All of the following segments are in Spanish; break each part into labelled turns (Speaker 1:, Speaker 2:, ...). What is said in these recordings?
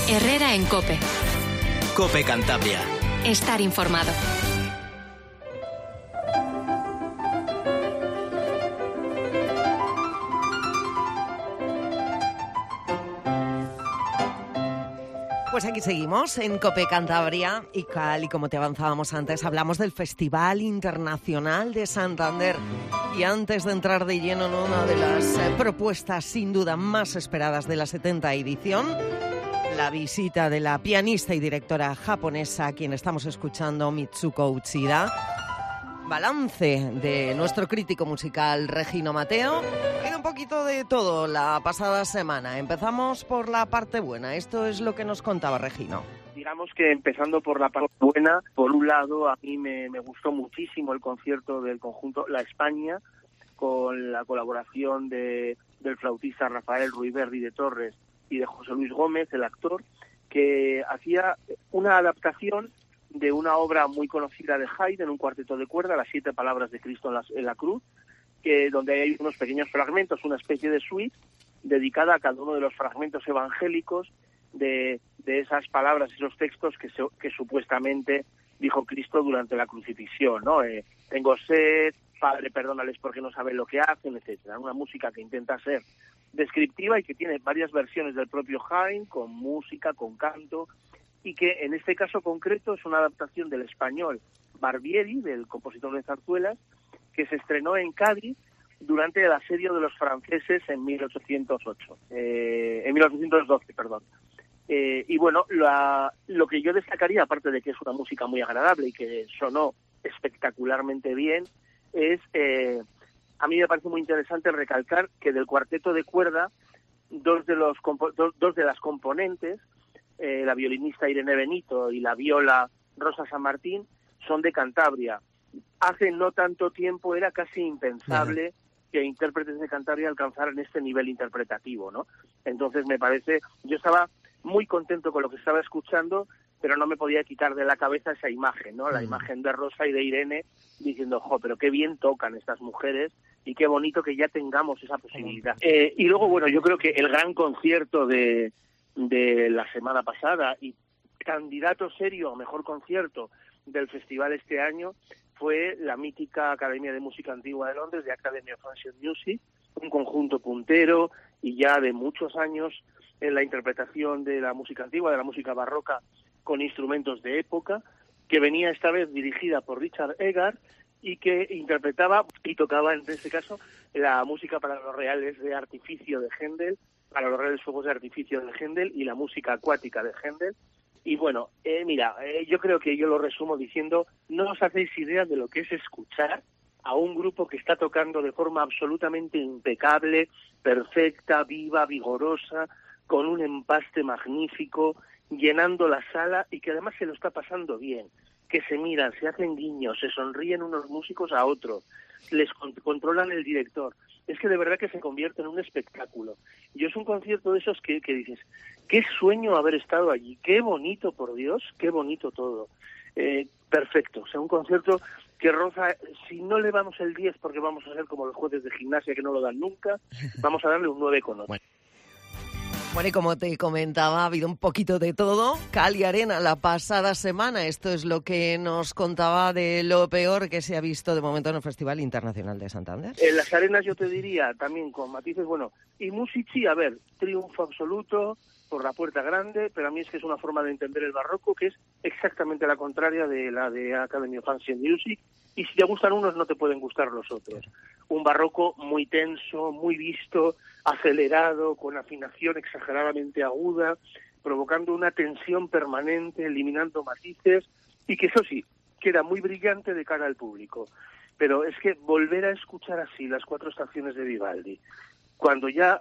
Speaker 1: Herrera en COPE.
Speaker 2: COPE Cantabria.
Speaker 1: Estar informado.
Speaker 3: Pues aquí seguimos en COPE Cantabria y tal y como te avanzábamos antes, hablamos del Festival Internacional de Santander. Y antes de entrar de lleno en una de las propuestas sin duda más esperadas de la 70ª edición, la visita de la pianista y directora japonesa, a quien estamos escuchando, Mitsuko Uchida. Balance de nuestro crítico musical Regino Mateo. Ha ido un poquito de todo la pasada semana. Empezamos por la parte buena. Esto es lo que nos contaba Regino.
Speaker 4: Digamos que empezando por la parte buena, por un lado a mí me gustó muchísimo el concierto del conjunto La España, con la colaboración del flautista Rafael Ruiberri de Torres y de José Luis Gómez, el actor, que hacía una adaptación de una obra muy conocida de Haydn, un cuarteto de cuerda, Las 7 palabras de Cristo en la cruz, donde hay unos pequeños fragmentos, una especie de suite dedicada a cada uno de los fragmentos evangélicos de esas palabras, esos textos que supuestamente dijo Cristo durante la crucifixión, ¿no? Tengo sed, Padre, perdónales porque no saben lo que hacen, etcétera. Una música que intenta ser descriptiva y que tiene varias versiones del propio Haydn, con música, con canto, y que en este caso concreto es una adaptación del español Barbieri, del compositor de zarzuelas, que se estrenó en Cádiz durante el asedio de los franceses en 1812, perdón. Y bueno, lo que yo destacaría, aparte de que es una música muy agradable y que sonó espectacularmente bien, es, a mí me parece muy interesante recalcar que del cuarteto de cuerda, dos de las componentes, la violinista Irene Benito y la viola Rosa San Martín, son de Cantabria. Hace no tanto tiempo era casi impensable que intérpretes de Cantabria alcanzaran este nivel interpretativo, ¿no? Entonces yo estaba muy contento con lo que estaba escuchando, pero no me podía quitar de la cabeza esa imagen, ¿no? La imagen de Rosa y de Irene diciendo, pero qué bien tocan estas mujeres y qué bonito que ya tengamos esa posibilidad. Y luego, bueno, yo creo que el gran concierto de la semana pasada y candidato serio a mejor concierto del festival este año fue la mítica Academia de Música Antigua de Londres, de Academy of Ancient Music, un conjunto puntero y ya de muchos años en la interpretación de la música antigua, de la música barroca con instrumentos de época, que venía esta vez dirigida por Richard Egar y que interpretaba y tocaba en este caso la música para los reales de artificio de Händel, para los reales fuegos de artificio de Händel y la música acuática de Händel. Y bueno, yo creo que yo lo resumo diciendo, no os hacéis idea de lo que es escuchar a un grupo que está tocando de forma absolutamente impecable, perfecta, viva, vigorosa, con un empaste magnífico, llenando la sala y que además se lo está pasando bien, que se miran, se hacen guiños, se sonríen unos músicos a otros, les controlan el director. Es que de verdad que se convierte en un espectáculo. Y es un concierto de esos que dices, qué sueño haber estado allí, qué bonito, por Dios, qué bonito todo. Perfecto, o sea, un concierto que roza, si no le damos el 10 porque vamos a ser como los jueces de gimnasia que no lo dan nunca, vamos a darle un 9,8.
Speaker 3: Bueno, y como te comentaba, ha habido un poquito de todo. Cal y arena la pasada semana. Esto es lo que nos contaba de lo peor que se ha visto de momento en el Festival Internacional de Santander.
Speaker 4: En las arenas yo te diría, también con matices, bueno, y Musici, a ver, triunfo absoluto por la puerta grande, pero a mí es que es una forma de entender el barroco que es exactamente la contraria de la de Academy of Ancient Music, y si te gustan unos no te pueden gustar los otros. Un barroco muy tenso, muy visto, acelerado, con afinación exageradamente aguda, provocando una tensión permanente, eliminando matices, y que eso sí, queda muy brillante de cara al público. Pero es que volver a escuchar así las 4 estaciones de Vivaldi, cuando ya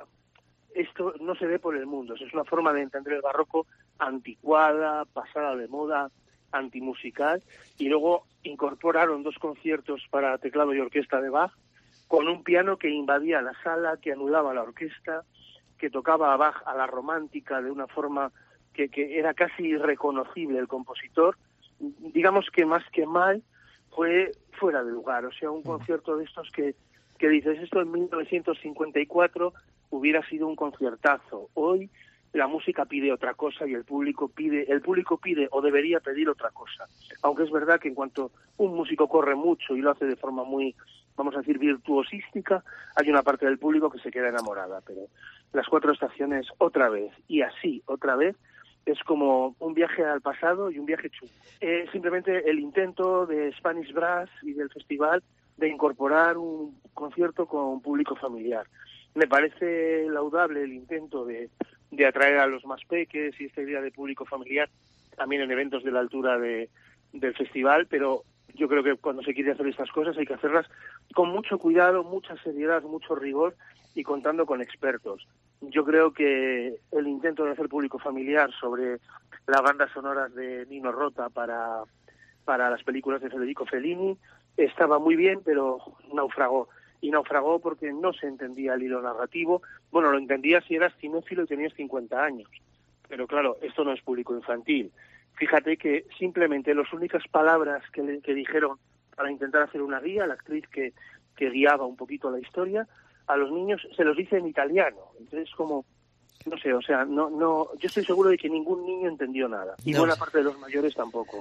Speaker 4: esto no se ve por el mundo, es una forma de entender el barroco anticuada, pasada de moda, antimusical, y luego incorporaron 2 conciertos para teclado y orquesta de Bach, con un piano que invadía la sala, que anulaba la orquesta, que tocaba a Bach a la romántica de una forma que era casi irreconocible el compositor. Digamos que más que mal fue fuera de lugar, o sea, un concierto de estos que dices, esto en 1954 hubiera sido un conciertazo. Hoy la música pide otra cosa y el público pide o debería pedir otra cosa. Aunque es verdad que en cuanto un músico corre mucho y lo hace de forma muy, vamos a decir, virtuosística, hay una parte del público que se queda enamorada. Pero Las 4 estaciones otra vez y así otra vez es como un viaje al pasado y un viaje chungo. Simplemente el intento de Spanish Brass y del festival de incorporar un concierto con público familiar. Me parece laudable el intento de atraer a los más peques y esta idea de público familiar también en eventos de la altura del festival, pero yo creo que cuando se quiere hacer estas cosas hay que hacerlas con mucho cuidado, mucha seriedad, mucho rigor y contando con expertos. Yo creo que el intento de hacer público familiar sobre las bandas sonoras de Nino Rota para las películas de Federico Fellini estaba muy bien, pero naufragó. Y naufragó porque no se entendía el hilo narrativo. Bueno, lo entendías si eras cinéfilo y tenías 50 años. Pero claro, esto no es público infantil. Fíjate que simplemente las únicas palabras que dijeron para intentar hacer una guía, la actriz que guiaba un poquito la historia, a los niños se los dice en italiano. Entonces, como, no sé, o sea, no, yo estoy seguro de que ningún niño entendió nada. Y buena parte de los mayores tampoco.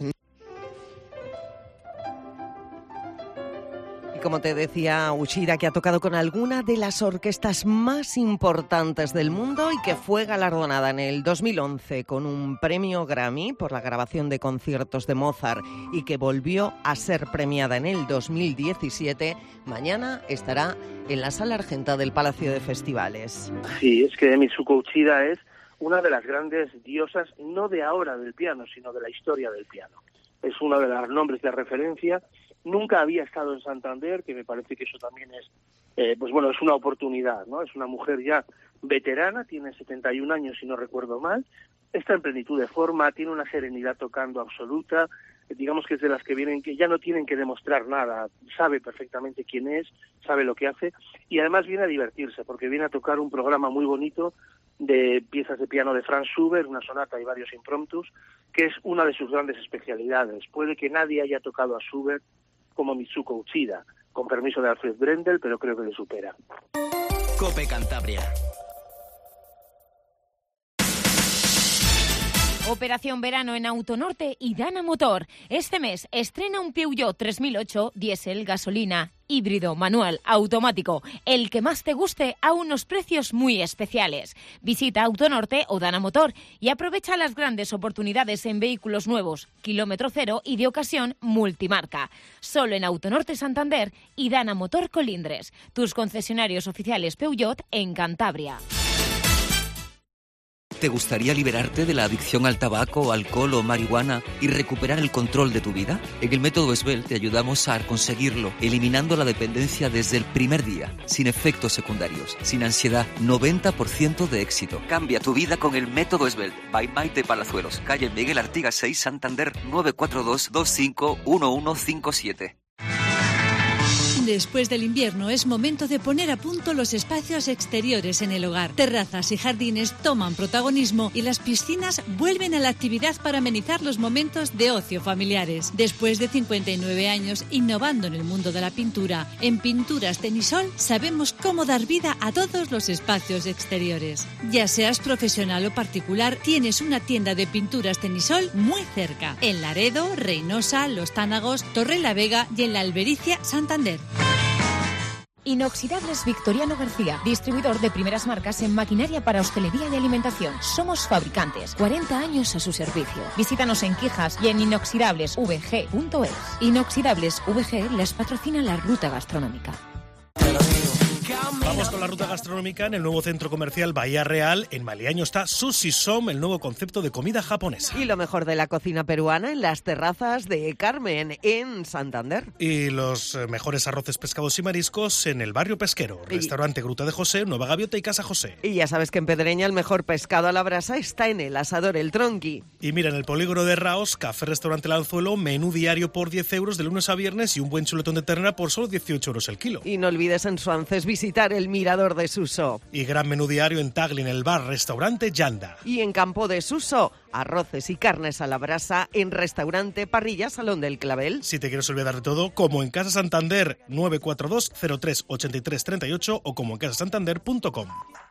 Speaker 3: Como te decía Uchida, que ha tocado con alguna de las orquestas más importantes del mundo y que fue galardonada en el 2011 con un premio Grammy por la grabación de conciertos de Mozart y que volvió a ser premiada en el 2017, mañana estará en la Sala Argenta del Palacio de Festivales.
Speaker 4: Sí, es que Mitsuko Uchida es una de las grandes diosas, no de ahora del piano, sino de la historia del piano. Es uno de los nombres de referencia. Nunca había estado en Santander, que me parece que eso también es, pues bueno, es una oportunidad, ¿no? Es una mujer ya veterana, tiene 71 años si no recuerdo mal, está en plenitud de forma, tiene una serenidad tocando absoluta, digamos que es de las que vienen, que ya no tienen que demostrar nada, sabe perfectamente quién es, sabe lo que hace, y además viene a divertirse, porque viene a tocar un programa muy bonito de piezas de piano de Franz Schubert, una sonata y varios impromptus, que es una de sus grandes especialidades. Puede que nadie haya tocado a Schubert como Mitsuko Uchida, con permiso de Alfred Brendel, pero creo que le supera.
Speaker 2: COPE Cantabria.
Speaker 5: Operación verano en Autonorte y Dana Motor. Este mes estrena un Peugeot 3008 diésel, gasolina, híbrido, manual, automático. El que más te guste a unos precios muy especiales. Visita Autonorte o Dana Motor y aprovecha las grandes oportunidades en vehículos nuevos, kilómetro cero y de ocasión multimarca. Solo en Autonorte Santander y Dana Motor Colindres. Tus concesionarios oficiales Peugeot en Cantabria.
Speaker 6: ¿Te gustaría liberarte de la adicción al tabaco, alcohol o marihuana y recuperar el control de tu vida? En el método Esbel te ayudamos a conseguirlo, eliminando la dependencia desde el primer día, sin efectos secundarios, sin ansiedad, 90% de éxito. Cambia tu vida con el método Esbel. By Maite Palazuelos, calle Miguel Artigas 6, Santander, 942-251157.
Speaker 7: Después del invierno es momento de poner a punto los espacios exteriores en el hogar. Terrazas y jardines toman protagonismo y las piscinas vuelven a la actividad para amenizar los momentos de ocio familiares. Después de 59 años innovando en el mundo de la pintura, en Pinturas Tenisol sabemos cómo dar vida a todos los espacios exteriores. Ya seas profesional o particular, tienes una tienda de Pinturas Tenisol muy cerca. En Laredo, Reynosa, Los Tánagos, Torrelavega y en la Albericia, Santander.
Speaker 5: Inoxidables Victoriano García, distribuidor de primeras marcas en maquinaria para hostelería y alimentación. Somos fabricantes, 40 años a su servicio. Visítanos en Quijas y en inoxidablesvg.es. Inoxidables VG les patrocina la ruta gastronómica.
Speaker 8: Vamos con la ruta gastronómica en el nuevo centro comercial Bahía Real. En Maliaño está Sushi Som, el nuevo concepto de comida japonesa.
Speaker 3: Y lo mejor de la cocina peruana en las terrazas de Carmen, en Santander.
Speaker 8: Y los mejores arroces, pescados y mariscos en el barrio pesquero. Restaurante Gruta de José, Nueva Gaviota y Casa José.
Speaker 3: Y ya sabes que en Pedreña el mejor pescado a la brasa está en el asador El Tronqui.
Speaker 8: Y mira, en el polígono de Raos, Café Restaurante El Anzuelo, menú diario por 10 euros de lunes a viernes y un buen chuletón de ternera por solo 18 euros el kilo.
Speaker 3: Y no olvides en Suances visitar el Mirador de Suso.
Speaker 8: Y gran menú diario en Taglin, el bar Restaurante Yanda.
Speaker 3: Y en Campo de Suso, arroces y carnes a la brasa en Restaurante Parrilla Salón del Clavel.
Speaker 8: Si te quieres olvidar de todo, como en Casa Santander, 942 03 83 38 o como en casasantander.com.